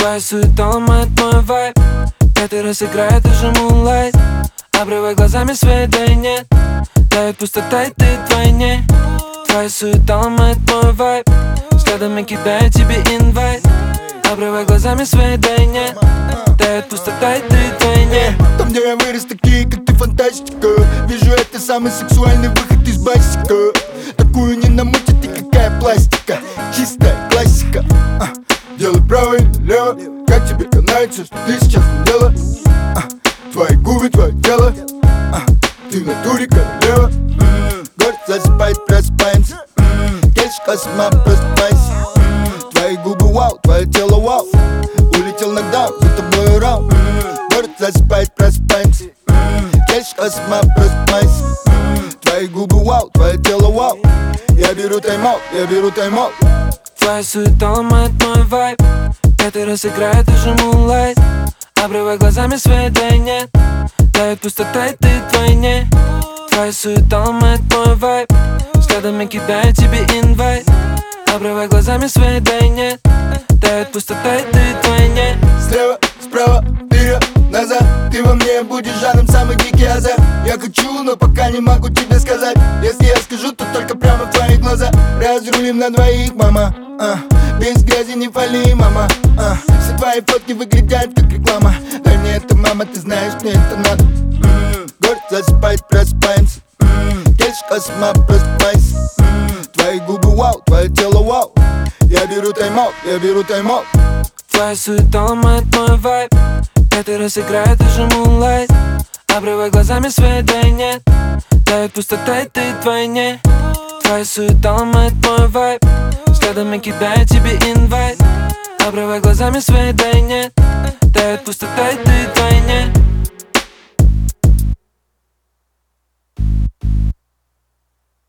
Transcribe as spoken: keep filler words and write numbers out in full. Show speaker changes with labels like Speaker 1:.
Speaker 1: Твоя суета ломает мой вайб. Пятый раз играет уже Moonlight. Обрывай глазами свет, да и нет. Дает пустота, и ты вдвойне. Твоя суета ломает мой вайб. Взглядами кидаю тебе инвайт. Обрывай глазами свет, да и нет. Дает пустота, и ты вдвойне.
Speaker 2: Там, где я вырос, такие, как ты, фантастика. Вижу, это самый сексуальный выход из басика. Такую не намутит, и какая пластика. Чистая классика. а, Делай право и налево. Как тебе нравится, что ты сейчас надела? а, Твои губы, твое тело. а, Ты в натуре королева. м-м, Город засыпает, просыпаемся. м-м, Кельчика сама, просыпайся. м-м, Твои губы вау, твое тело вау. Улетел нокдаун, за тобой раунд. м-м, Город засыпает, просыпаемся. м-м, Кельчика сама, просыпайся. м-м, Твои губы вау, твое тело вау. Я беру тайм-аут, я беру тайм-аут.
Speaker 1: Твоя суета ломает мой вайб. Пятый раз играет уже Moonlight. Обрывай глазами свет, да и нет. Дает пустота, и ты вдвойне. Твоя суета ломает мой вайб. Взглядами кидаю тебе инвайт. Обрывай глазами свет, да и нет. Дает пустота, и ты вдвойне.
Speaker 2: Слева, справа, вперед, назад. Ты во мне будешь жанром самый дикий азарт. Я хочу, но пока не могу тебе сказать. Если я скажу, то только прямо в твои глаза. Разрулим на двоих, мама, а. Без грязи не фали, мама, а. Все твои фотки выглядят как реклама. Дай мне это, мама, ты знаешь, мне это надо. м-м, Город засыпает, просыпаемся. м-м, Кельчика сама, просыпайся. м-м, Твои губы вау, твое тело вау. Я беру тайм-аут, я беру тайм-аут.
Speaker 1: Твоя суета ломает мой вайб. Пятый раз играет уже Moonlight. Обрывай глазами свет, да и нет. Дает пустота, и ты вдвойне. Твоя суета ломает мой вайб. Взглядами кидаю тебе инвайт. Обрывай глазами свет, да и нет. Дает пустота, и ты вдвойне.